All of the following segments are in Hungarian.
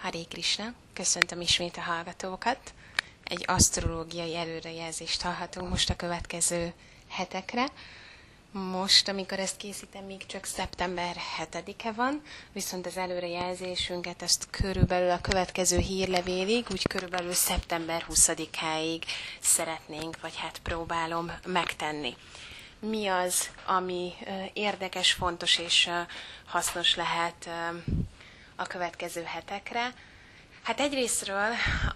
Hare Krishna, köszöntöm ismét a hallgatókat. Egy asztrológiai előrejelzést hallhatunk most a következő hetekre. Most, amikor ezt készítem, még csak szeptember 7-e van, viszont az előrejelzésünket ezt körülbelül a következő hírlevélig, úgy körülbelül szeptember 20-áig szeretnénk, vagy hát próbálom megtenni. Mi az, ami érdekes, fontos és hasznos lehet a következő hetekre? Hát egyrésztről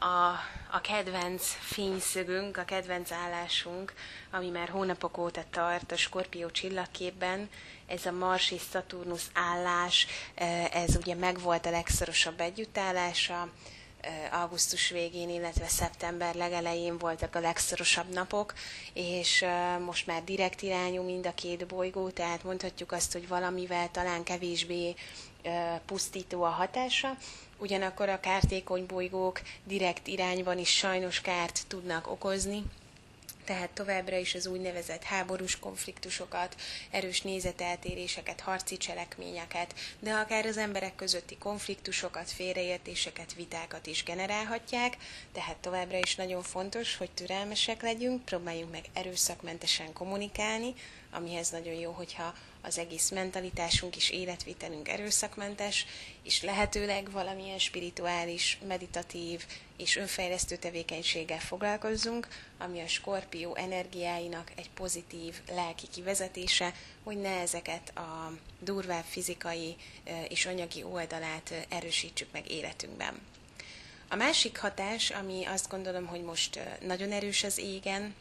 a kedvenc fényszögünk, a kedvenc állásunk, ami már hónapok óta tart a Skorpió csillagképben, ez a Mars és Szaturnusz állás, ez ugye megvolt a legszorosabb együttállása, augusztus végén, illetve szeptember legelején voltak a legszorosabb napok, és most már direkt irányú mind a két bolygó, tehát mondhatjuk azt, hogy valamivel talán kevésbé pusztító a hatása, ugyanakkor a kártékony bolygók direkt irányban is sajnos kárt tudnak okozni, tehát továbbra is az úgynevezett háborús konfliktusokat, erős nézeteltéréseket, harci cselekményeket, de akár az emberek közötti konfliktusokat, félreértéseket, vitákat is generálhatják, tehát továbbra is nagyon fontos, hogy türelmesek legyünk, próbáljunk meg erőszakmentesen kommunikálni, amihez nagyon jó, hogyha az egész mentalitásunk és életvitelünk erőszakmentes, és lehetőleg valamilyen spirituális, meditatív és önfejlesztő tevékenységgel foglalkozzunk, ami a Skorpió energiáinak egy pozitív lelki kivezetése, hogy ne ezeket a durvább fizikai és anyagi oldalát erősítsük meg életünkben. A másik hatás, ami azt gondolom, hogy most nagyon erős az égen,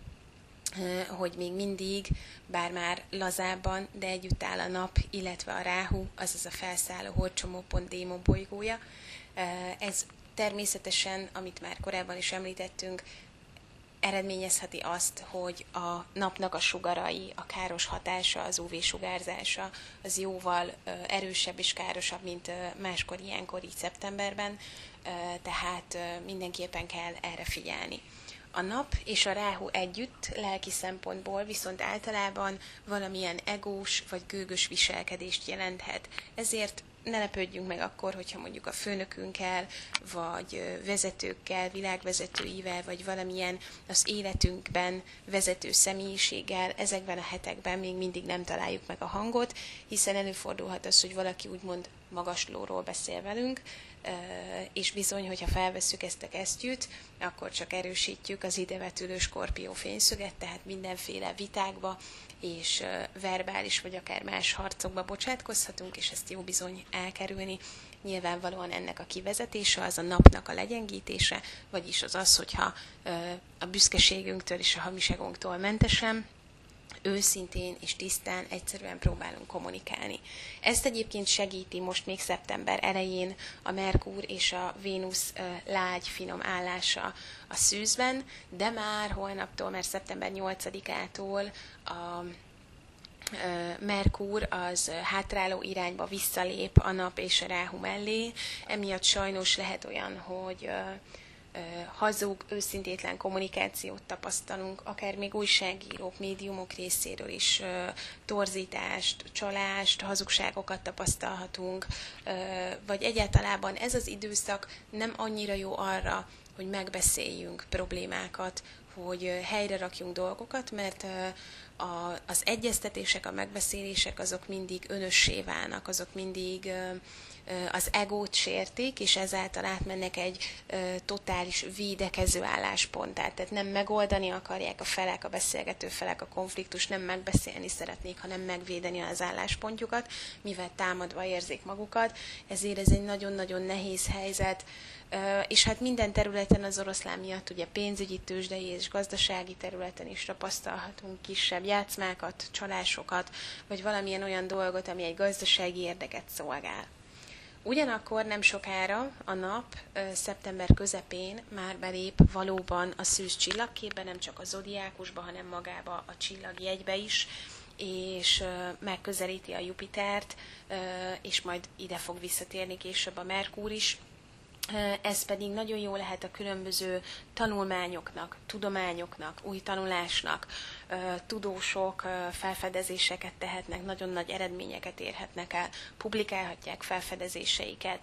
hogy még mindig, bár már lazábban, de együtt áll a nap, illetve a Ráhu, azaz a felszálló holdcsomópont démon bolygója. Ez természetesen, amit már korábban is említettünk, eredményezheti azt, hogy a napnak a sugarai, a káros hatása, az UV-sugárzása az jóval erősebb és károsabb, mint máskor ilyenkor, így szeptemberben, tehát mindenképpen kell erre figyelni. A nap és a Ráhu együtt lelki szempontból viszont általában valamilyen egós vagy gőgös viselkedést jelenthet. Ezért ne lepődjünk meg akkor, hogyha mondjuk a főnökünkkel, vagy vezetőkkel, világvezetőivel, vagy valamilyen az életünkben vezető személyiséggel ezekben a hetekben még mindig nem találjuk meg a hangot, hiszen előfordulhat az, hogy valaki úgymond magaslóról beszél velünk, és bizony, hogyha felvesszük ezt a kesztyűt, akkor csak erősítjük az idevetülő Skorpió fényszöget, tehát mindenféle vitákba és verbális vagy akár más harcokba bocsátkozhatunk, és ezt jó bizony elkerülni. Nyilvánvalóan ennek a kivezetése az a napnak a legyengítése, vagyis az, hogyha a büszkeségünktől és a hamiságunktól mentesen, őszintén és tisztán egyszerűen próbálunk kommunikálni. Ezt egyébként segíti most még szeptember elején a Merkur és a Vénusz lágy, finom állása a szűzben, de már holnaptól, mert szeptember 8-ától a Merkur az hátráló irányba visszalép a nap és a Ráhu mellé, emiatt sajnos lehet olyan, hogy hazug, őszintétlen kommunikációt tapasztalunk, akár még újságírók, médiumok részéről is torzítást, csalást, hazugságokat tapasztalhatunk, vagy egyáltalán ez az időszak nem annyira jó arra, hogy megbeszéljünk problémákat, hogy helyre rakjunk dolgokat, mert az egyeztetések, a megbeszélések azok mindig önössé válnak, azok mindig az egót sértik, és ezáltal átmennek egy totális védekező állásponttá. Tehát nem megoldani akarják a felek, a beszélgető felek a konfliktus, nem megbeszélni szeretnék, hanem megvédeni az álláspontjukat, mivel támadva érzik magukat. Ezért ez egy nagyon-nagyon nehéz helyzet, és hát minden területen az oroszlán miatt, ugye pénzügyi, tőzsdei és gazdasági területen is tapasztalhatunk kisebb játszmákat, csalásokat, vagy valamilyen olyan dolgot, ami egy gazdasági érdeket szolgál. Ugyanakkor nem sokára a nap szeptember közepén már belép valóban a szűz csillagképbe, nem csak a zodiákusba, hanem magába a csillagjegybe is, és megközelíti a Jupitert, és majd ide fog visszatérni később a Merkur is. Ez pedig nagyon jó lehet a különböző tanulmányoknak, tudományoknak, új tanulásnak. Tudósok felfedezéseket tehetnek, nagyon nagy eredményeket érhetnek el, publikálhatják felfedezéseiket,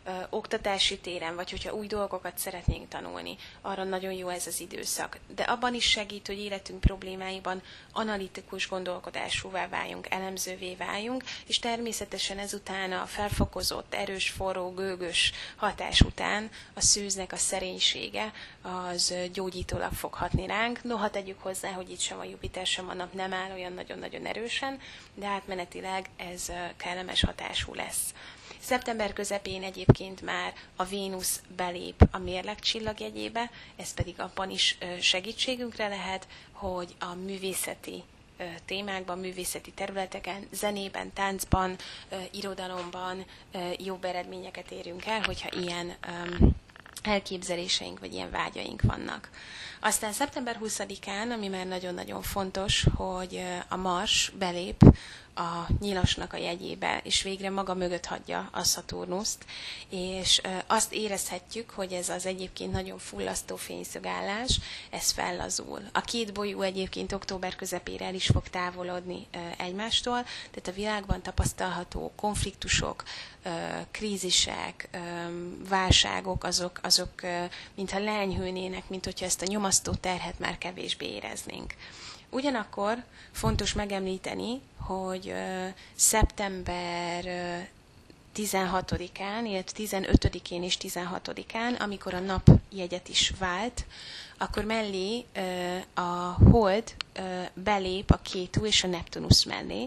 oktatási téren, vagy hogyha új dolgokat szeretnénk tanulni, arra nagyon jó ez az időszak. De abban is segít, hogy életünk problémáiban analitikus gondolkodásúvá váljunk, elemzővé váljunk, és természetesen ezután a felfokozott, erős, forró, gőgös hatás után a szűznek a szerénysége az gyógyítólag fog hatni ránk. Noha tegyük hozzá, hogy itt sem a Jupiter, sem a nap nem áll olyan nagyon-nagyon erősen, de átmenetileg ez kellemes hatású lesz. Szeptember közepén egyébként már a Vénusz belép a mérleg csillagjegyébe, ez pedig abban is segítségünkre lehet, hogy a művészeti témákban, művészeti területeken, zenében, táncban, irodalomban jobb eredményeket érjünk el, hogyha ilyen elképzeléseink vagy ilyen vágyaink vannak. Aztán szeptember 20-án, ami már nagyon-nagyon fontos, hogy a Mars belép a Nyilasnak a jegyébe, és végre maga mögött hagyja a Szaturnuszt, és azt érezhetjük, hogy ez az egyébként nagyon fullasztó fényszögállás, ez fellazul. A két bolygó egyébként október közepére el is fog távolodni egymástól, tehát a világban tapasztalható konfliktusok, krízisek, válságok, azok mintha leenyhülnének, mint hogyha ezt a nyomasztó terhet már kevésbé éreznénk. Ugyanakkor fontos megemlíteni, hogy szeptember 16-án, illetve 15-én és 16-án, amikor a nap jegyet is vált, akkor mellé a Hold belép a Kétu és a Neptunusz mellé,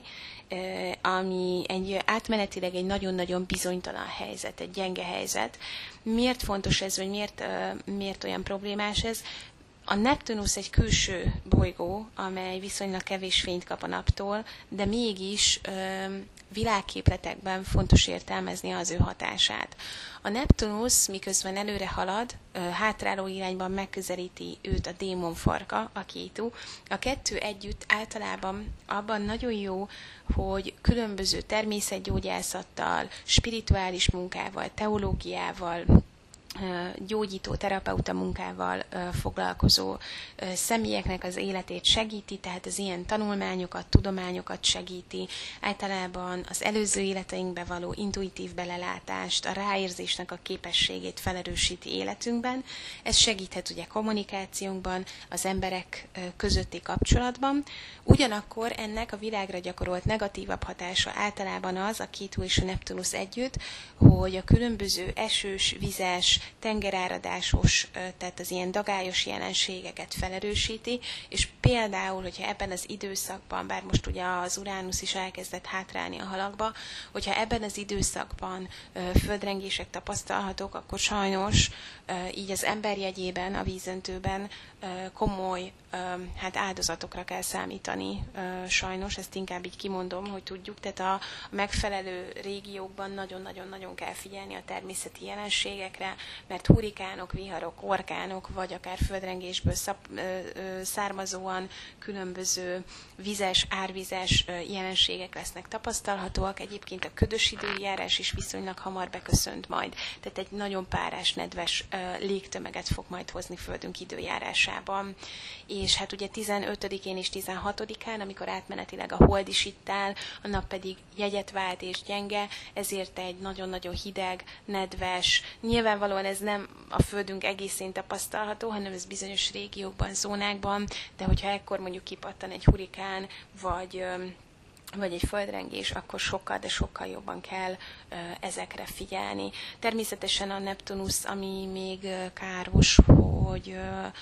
ami átmenetileg egy nagyon-nagyon bizonytalan helyzet, egy gyenge helyzet. Miért fontos ez, vagy miért olyan problémás ez? A Neptunusz egy külső bolygó, amely viszonylag kevés fényt kap a naptól, de mégis világképletekben fontos értelmezni az ő hatását. A Neptunusz miközben előre halad, hátráló irányban megközelíti őt a démonfarka, a Kétu. A kettő együtt általában abban nagyon jó, hogy különböző természetgyógyászattal, spirituális munkával, teológiával, gyógyító, terapeuta munkával foglalkozó személyeknek az életét segíti, tehát az ilyen tanulmányokat, tudományokat segíti, általában az előző életeinkbe való intuitív belelátást, a ráérzésnek a képességét felerősíti életünkben. Ez segíthet ugye kommunikációnkban, az emberek közötti kapcsolatban. Ugyanakkor ennek a világra gyakorolt negatívabb hatása általában az, a Kétu és a Neptunusz együtt, hogy a különböző esős, vizes, tengeráradásos, tehát az ilyen dagályos jelenségeket felerősíti, és például, hogyha ebben az időszakban, bár most ugye az Uránusz is elkezdett hátrálni a halakba, hogyha ebben az időszakban földrengések tapasztalhatók, akkor sajnos így az ember jegyében, a vízöntőben komoly áldozatokra kell számítani, sajnos, ezt inkább így kimondom, hogy tudjuk, tehát a megfelelő régiókban nagyon-nagyon-nagyon kell figyelni a természeti jelenségekre, mert hurikánok, viharok, orkánok, vagy akár földrengésből származóan különböző vizes, árvizes jelenségek lesznek tapasztalhatóak. Egyébként a ködös időjárás is viszonylag hamar beköszönt majd, tehát egy nagyon párás, nedves légtömeget fog majd hozni földünk időjárásában. És hát ugye 15-én és 16-án, amikor átmenetileg a hold is itt áll, a nap pedig jegyet vált és gyenge, ezért egy nagyon-nagyon hideg, nedves, nyilvánvalóan ez nem a földünk egészén tapasztalható, hanem ez bizonyos régiókban, zónákban, de hogyha ekkor mondjuk kipattan egy hurikán, vagy egy földrengés, akkor sokkal, de sokkal jobban kell ezekre figyelni. Természetesen a Neptunusz, ami még káros, hogy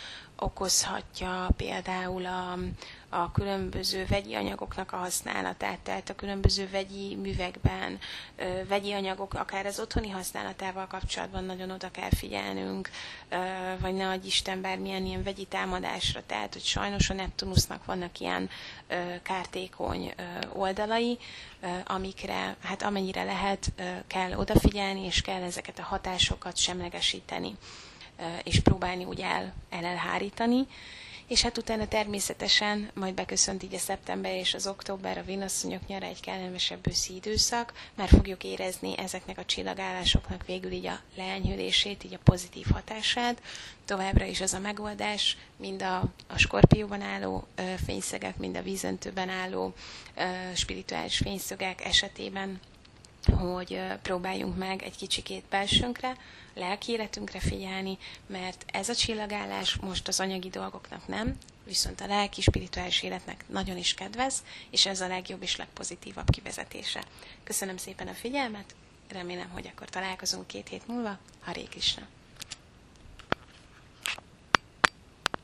okozhatja például a különböző vegyi anyagoknak a használatát, tehát a különböző vegyi művekben, vegyi anyagok, akár az otthoni használatával kapcsolatban nagyon oda kell figyelnünk, vagy ne adj Isten bármilyen ilyen vegyi támadásra, tehát hogy sajnos a Neptunusznak vannak ilyen kártékony oldalai, amikre, hát amennyire lehet, kell odafigyelni, és kell ezeket a hatásokat semlegesíteni, és próbálni úgy elhárítani. És hát utána természetesen majd beköszönt így a szeptember és az október, a Vénuszonyok nyara, egy kellemesebb őszi időszak, már fogjuk érezni ezeknek a csillagállásoknak végül így a leenyhülését, így a pozitív hatását. Továbbra is az a megoldás, mind a Skorpióban álló fényszögek, mind a vízöntőben álló spirituális fényszögek esetében, hogy próbáljunk meg egy kicsikét belsőnkre, lelki életünkre figyelni, mert ez a csillagállás most az anyagi dolgoknak nem, viszont a lelki, spirituális életnek nagyon is kedvez, és ez a legjobb és legpozitívabb kivezetése. Köszönöm szépen a figyelmet, remélem, hogy akkor találkozunk 2 hét múlva. Hare Krishna!